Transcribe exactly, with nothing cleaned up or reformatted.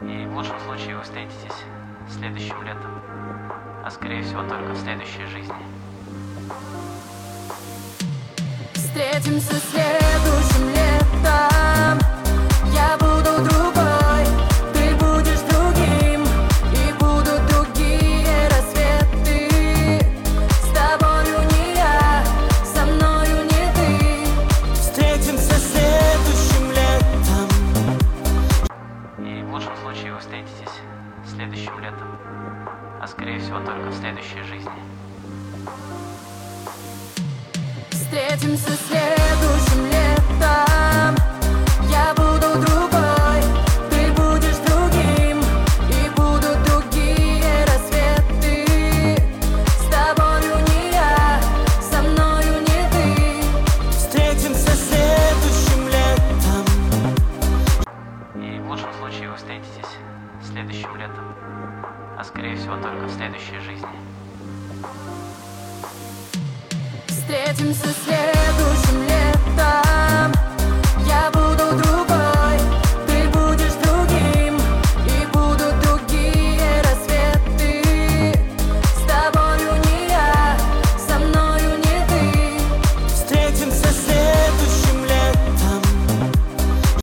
И в лучшем случае вы встретитесь следующим летом, а скорее всего только в следующей жизни. Встретимся следующим летом. Я буду другой, ты будешь другим, и будут другие рассветы. С тобою не я, со мною не ты. Встретимся следующим летом. И в лучшем случае вы встретитесь следующим летом, а скорее всего только в следующей жизни. Встретимся следующим летом. Я буду другой, ты будешь другим, и будут другие рассветы. С тобою не я, со мною не ты. Встретимся следующим летом. И в лучшем случае вы встретитесь следующим летом, а скорее всего только в следующей жизни. Встретимся следующим летом.